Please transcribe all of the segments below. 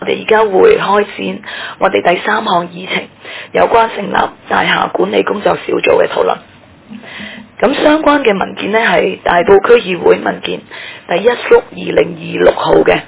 哋而家會開展我哋第3項議程，有關成立大廈管理工作小組嘅討論。咁相關嘅文件呢，係大埔區議會文件第1幅2026號嘅，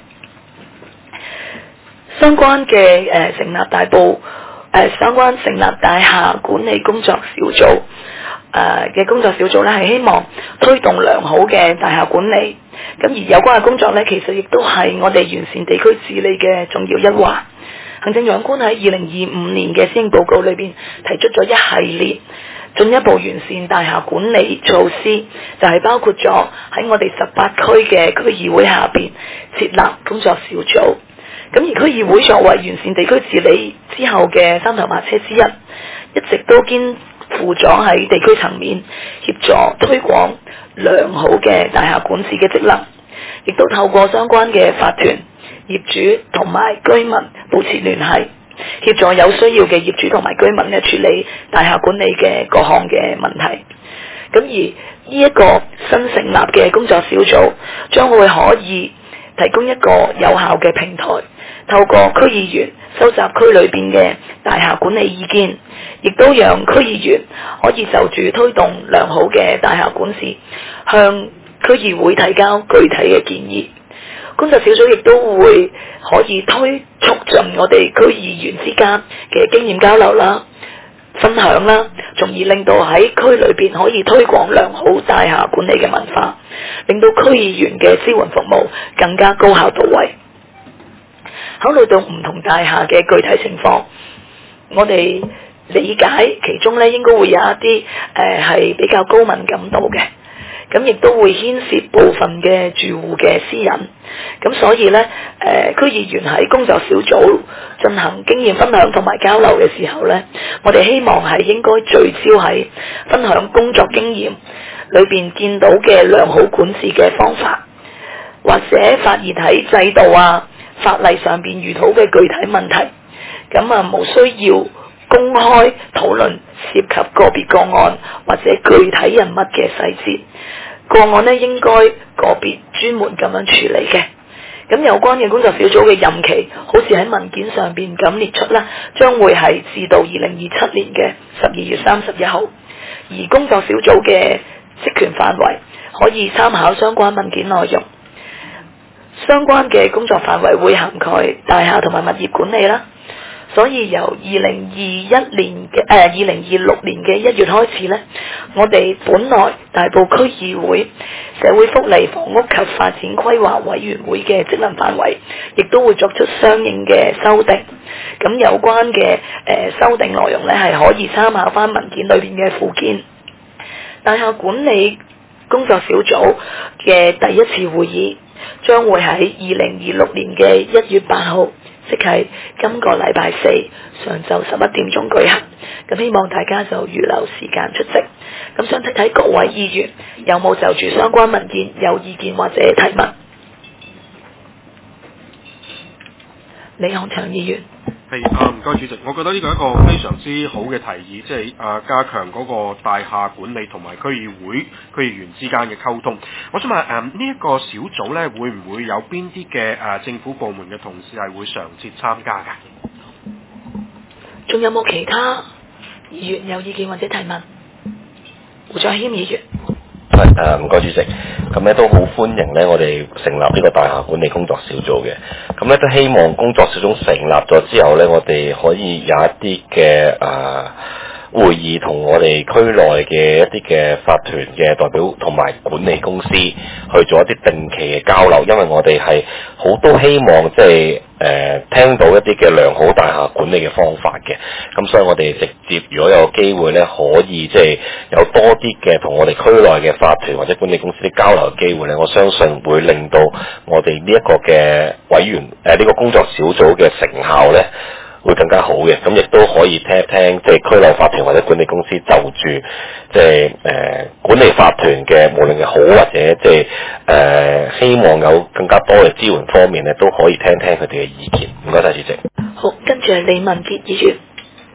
相關嘅成立成立大廈管理工作小組嘅工作小組呢，係希望推動良好嘅大廈管理。咁而有關嘅工作呢，其實亦都係我哋完善地區治理嘅重要一環。行政長官喺2025年嘅施政報告裏邊提出咗一系列進一步完善大廈管理措施，就係包括咗喺我哋18區嘅區議會下邊設立工作小組。咁而區議會作為完善地區治理之後嘅三頭馬車之一，一直都肩負咗喺地區層面協助推廣良好嘅大廈管治嘅職能，亦都透過相關嘅法團、業主同埋居民保持聯繫，協助有需要嘅業主同埋居民處理大廈管理嘅各項嘅問題。咁而呢一個新成立嘅工作小組將會可以提供一個有效嘅平台，透過區議員收集區裏邊嘅大廈管理意見，亦都讓區議員可以就住推動良好嘅大廈管治，向區議會提交具體嘅建議。工作小組亦都會可以促進我哋區議員之間嘅經驗交流啦、分享啦，從而令到喺區裏邊可以推廣良好大廈管理嘅文化，令到區議員嘅支援服務更加高效到位。考慮到唔同大廈嘅具體情況，我哋理解其中咧應該會有一啲係比較高敏感度嘅，咁亦都會牽涉部分嘅住戶嘅私隱。咁所以咧，區議員喺工作小組進行經驗分享同埋交流嘅時候咧，我哋希望係應該聚焦喺分享工作經驗裏邊見到嘅良好管治嘅方法，或者發現喺制度法例上邊遇到嘅具體問題，咁無需要公開討論涉及個別個案或者具體人物嘅細節，個案呢應該個別專門咁樣處理嘅。咁有關嘅工作小組嘅任期，好似喺文件上邊咁列出啦，將會係至到2027年嘅12月31號，而工作小組嘅職權範圍可以參考相關文件內容。相關嘅工作範圍會涵蓋大廈同埋物業管理啦，所以由2026年嘅1月開始呢，我哋本來大埔區議會社會福利房屋及發展規劃委員會嘅職能範圍，亦都會作出相應嘅修訂。咁有關嘅修訂內容呢，係可以參考翻文件裏邊嘅附件。大廈管理工作小組嘅第一次會議將會喺2026年嘅1月8號，即係今個禮拜四上晝11點鐘舉行。咁希望大家就預留時間出席。咁想睇睇各位議員有冇就住相關文件有意見或者提問。李漢祥議員。 係唔該主席，我覺得呢個係一個非常之好嘅提議，即係加強嗰個大廈管理同埋區議員之間嘅溝通。我想問呢一個小組咧，會唔會有邊啲嘅政府部門嘅同事係會常設參加㗎？ 仲有冇其他議員有意見或者提問？胡再謙議員。 係唔該主席，咁咧都好歡迎咧，我哋成立呢個大廈管理工作小組嘅，咁咧都希望工作小組成立咗之後咧，我哋可以有一啲嘅會議同我哋區內嘅一啲嘅法團嘅代表同埋管理公司去做一啲定期嘅交流，因為我哋係好多希望即係聽到一啲嘅良好大廈管理嘅方法嘅，咁所以我哋直接如果有機會咧，可以即係有多啲嘅同我哋區內嘅法團或者管理公司啲交流嘅機會咧，我相信會令到我哋呢一個嘅委員呢個工作小組嘅成效咧會更加好嘅，咁亦都可以聽一聽即係區內法團或者管理公司就住即係管理法團嘅無論係好或者即係希望有更加多嘅支援方面咧，都可以聽聽佢哋嘅意見。唔該晒主席。 好，跟住係李文傑議員。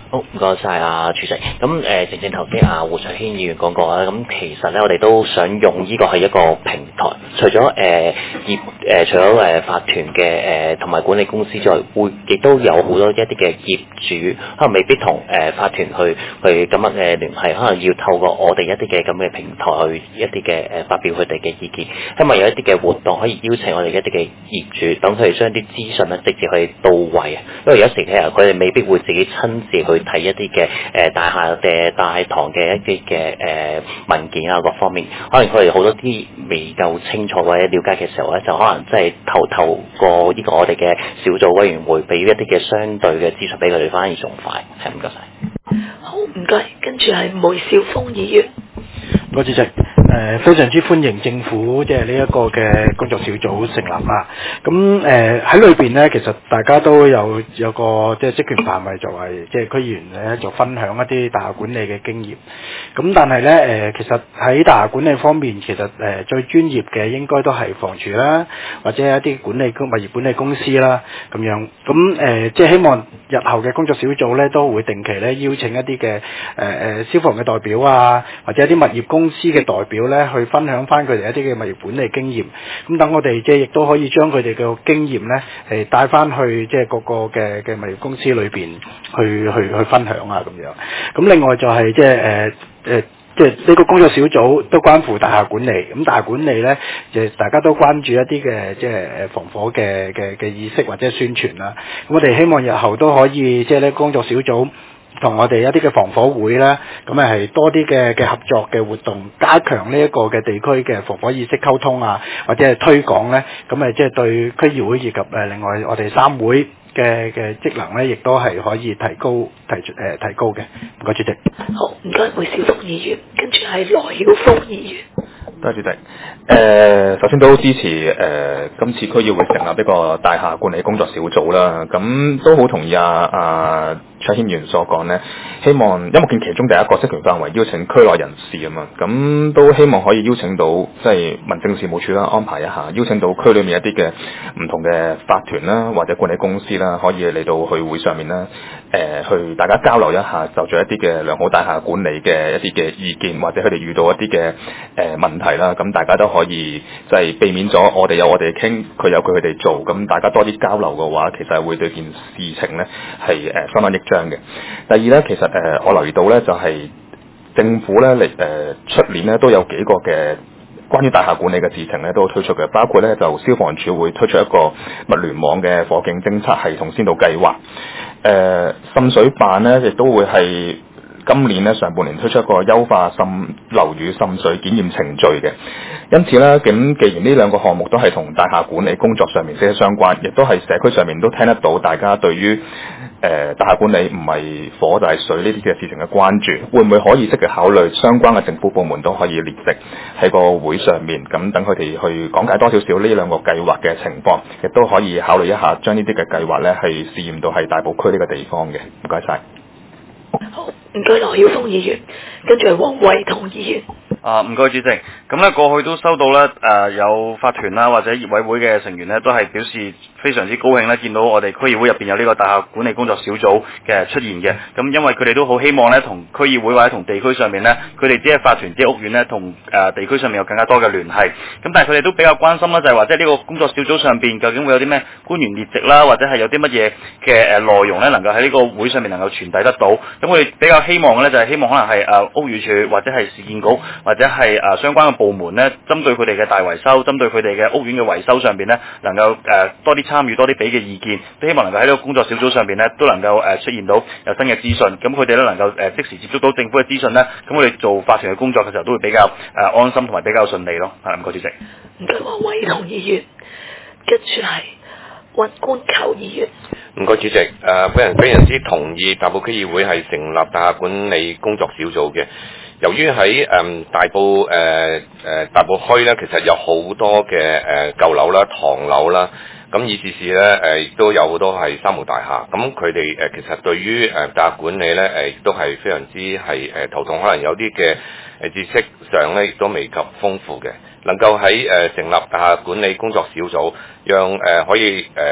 好，唔該晒啊，主席。咁正頭先胡卓軒議員講過啦，咁其實咧我哋都想用呢個係一個平台，除咗除咗法團嘅同埋管理公司之外，亦都有好多一啲嘅業主，可能未必同法團去咁樣聯繫，可能要透過我哋一啲嘅咁嘅平台去一啲嘅發表佢哋嘅意見，希望有一啲嘅活動可以邀請我哋一啲嘅業主，等佢哋將啲資訊咧直接去到位啊，因為有時其實佢哋未必會自己親自去睇一啲嘅大廈嘅大堂嘅一啲嘅文件啊各方面，可能佢哋好多啲未夠清楚或者了解嘅時候咧，就可能即係透過呢個我哋嘅小組委員會俾一啲嘅相對嘅資訊俾佢哋，反而仲快。係唔該晒。 好，唔該，跟住係梅兆豐議員。 多謝主席。非常之歡迎政府即係呢一個嘅工作小組成立啦。咁喺裏邊呢，其實大家都有個即係職權範圍，作為即係區議員咧，就分享一啲大廈管理嘅經驗。咁但係呢，其實喺大廈管理方面，其實最專業嘅應該都係房署啦，或者一啲物業管理公司啦咁樣。咁即係希望日後嘅工作小組呢，都會定期咧邀請一啲嘅消防嘅代表啊，或者一啲物業公司嘅代表咧，去分享翻佢哋一啲嘅物業管理經驗。咁等我哋即係亦都可以將佢哋嘅經驗咧，帶翻去即係各個嘅物業公司裏邊去分享啊咁樣。咁另外就係即係呢個工作小組都關乎大廈管理。咁大廈管理咧，就大家都關注一啲嘅即係防火嘅意識或者宣傳啦。咁我哋希望日後都可以即係呢工作小組同我哋一啲嘅防火會啦，咁係多啲嘅合作嘅活動，加強呢一個嘅地區嘅防火意識溝通啊，或者係推廣咧，咁即係對區議會以及另外我哋3會嘅職能咧，亦都係可以提高嘅。唔該，主席。 好，唔該，梅兆豐議員，跟住係羅曉峰議員。 多謝主席。首先都支持今次區議會成立呢個大廈管理工作小組啦。咁都好同意卓軒議員所講呢，希望因為見其中第一個職權範圍邀請區內人士啊嘛，咁都希望可以邀請到即係民政事務處啦，安排一下邀請到區裏面一啲嘅唔同嘅法團啦，或者管理公司啦，可以嚟到去會上面啦，去大家交流一下，就住一啲嘅良好大廈管理嘅一啲嘅意見，或者佢哋遇到一啲嘅問題啦，咁大家都可以即係避免咗我哋有我哋傾，佢有佢哋做，咁大家多啲交流嘅話，其實會對件事情呢係相當益彰嘅。第二呢，其實我留意到呢，就係政府呢嚟出年呢都有幾個嘅關於大廈管理嘅事情呢都推出嘅，包括呢就消防處會推出一個物聯網嘅火警偵測系統先導計劃，滲水辦呢亦都會係今年呢上半年推出一個優化樓宇滲水檢驗程序嘅。因此呢，咁既然呢兩個項目都係同大廈管理工作上面息息相關，亦都係社區上面都聽得到大家對於大廈管理唔係火就係水呢啲嘅事情嘅關注，會唔會可以積極考慮相關嘅政府部門都可以列席喺個會上面，咁等佢哋去講解多少少呢兩個計劃嘅情況，亦都可以考慮一下將呢啲嘅計劃呢係試驗到係大埔區呢個地方嘅。唔該晒。 好，唔該羅曉峰議員，跟住係黃惠彤議員。 唔該主席，咁咧過去都收到咧有法團啦或者業委會嘅成員咧都係表示非常之高興咧，見到我哋區議會入邊有呢個大廈管理工作小組嘅出現嘅。咁因為佢哋都好希望咧同區議會或者同地區上面咧，佢哋只係法團只係屋苑咧同地區上面有更加多嘅聯繫。咁但係佢哋都比較關心啦，就係話即係呢個工作小組上邊究竟會有啲咩官員列席啦，或者係有啲乜嘢嘅內容咧能夠喺呢個會上面能夠傳遞得到。咁我哋比較希望嘅咧就係希望可能係屋宇署或者係市建局或者係相關嘅部門咧，針對佢哋嘅大維修，針對佢哋嘅屋苑嘅維修上邊咧，能夠多啲參與，多啲俾嘅意見，都希望能夠喺呢個工作小組上邊咧，都能夠出現到有新嘅資訊。咁佢哋咧能夠即時接觸到政府嘅資訊咧，咁我哋做法團嘅工作嘅時候都會比較安心同埋比較順利咯。唔該主席。 唔該黃惠彤議員，跟住係尹冠球議員。 唔該主席，非常之同意大埔區議會係成立大廈管理工作小組嘅。由於喺大埔區咧，其實有好多嘅舊樓啦、唐樓啦，咁以至是咧亦都有好多係三無大廈。咁佢哋其實對於大廈管理咧亦都係非常之係頭痛，可能有啲嘅知識上咧亦都未及豐富嘅。能夠喺成立大廈管理工作小組，讓可以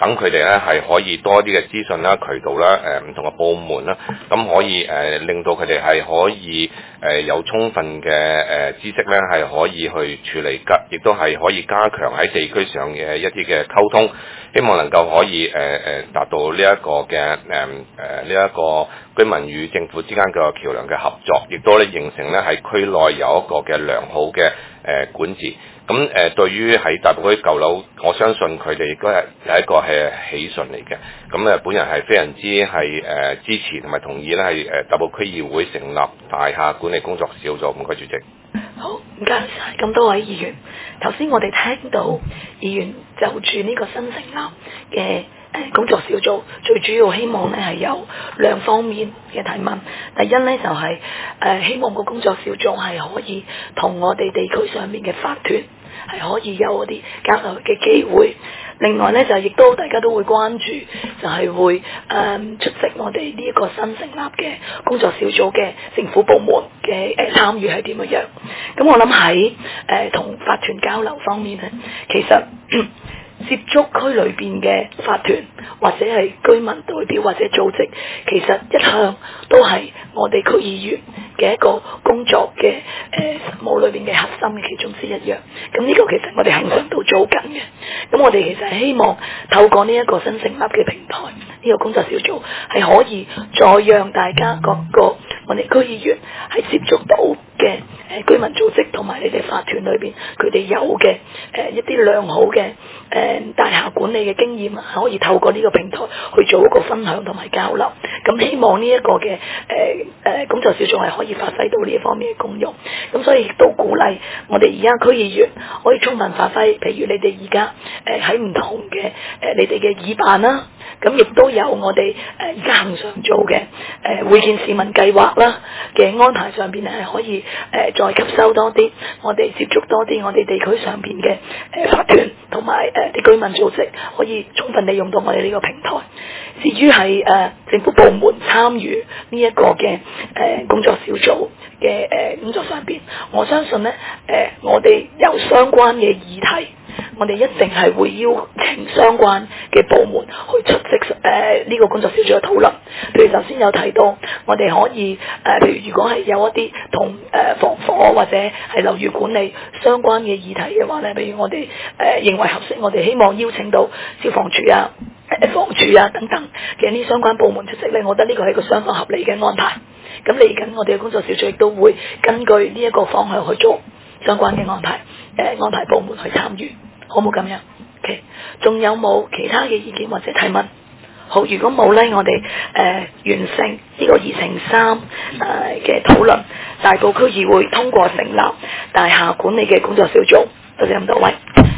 等佢哋咧係可以多啲嘅資訊啦、渠道啦、唔同嘅部門啦，咁可以令到佢哋係可以有充分嘅知識咧，係可以去處理亦都係可以加強喺地區上嘅一啲嘅溝通，希望能夠可以達到呢一個嘅呢一個居民與政府之間嘅橋梁嘅合作，亦都咧形成咧喺區內有一個嘅良好嘅管治。咁對於喺大埔區舊樓，我相信佢哋亦都係一個係喜訊嚟嘅。咁本人係非常之係支持同埋同意咧，係大埔區議會成立大廈管理工作小組。唔該，主席。 好，唔該晒咁多位議員。頭先我哋聽到議員就住呢個新成立嘅工作小組，最主要希望咧係有兩方面嘅提問。第一咧就係希望個工作小組係可以同我哋地區上面嘅法團係可以有嗰啲交流嘅機會。另外咧就亦都大家都會關注，就係會出席我哋呢一個新成立嘅工作小組嘅政府部門嘅參與係點樣樣。咁我諗喺同法團交流方面咧，其實接觸區裏邊嘅法團或者係居民代表或者組織，其實一向都係我哋區議員嘅一個工作嘅實務裏邊嘅核心嘅其中之一樣。咁呢個其實我哋恆常都做緊嘅。咁我哋其實係希望透過呢一個新成立嘅平台，呢個工作小組係可以再讓大家各個我哋區議員係接觸到嘅居民組織同埋你哋法團裏邊佢哋有嘅一啲良好嘅大廈管理嘅經驗啊，可以透過呢個平台去做一個分享同埋交流。咁希望呢一個嘅工作小組係可以發揮到呢一方面嘅功用。咁所以亦都鼓勵我哋而家區議員可以充分發揮，譬如你哋而家喺唔同嘅你哋嘅議辦啦，咁亦都有我哋而家恆常做嘅會見市民計劃啦嘅安排上邊係可以再吸收多啲，我哋接觸多啲我哋地區上邊嘅法團同埋啲居民組織，可以充分利用到我哋呢個平台。至於係政府部門參與呢一個嘅工作小組嘅工作上邊，我相信咧我哋有相關嘅議題，我哋一定係會邀請相關嘅部門去出席呢個工作小組嘅討論。譬如頭先有提到，我哋可以譬如如果係有一啲同防火或者係樓宇管理相關嘅議題嘅話咧，譬如我哋認為合適，我哋希望邀請到消防處啊、房署啊等等嘅呢相關部門出席咧，我覺得呢個係一個相當合理嘅安排。咁嚟緊我哋嘅工作小組亦都會根據呢一個方向去做相關嘅安排，安排部門去參與，好冇咁樣 ？OK， 仲有冇其他嘅意見或者提問？好，如果冇咧，我哋完成呢個議程3嘅討論，大埔區議會通過成立大廈管理嘅工作小組。多謝咁多位。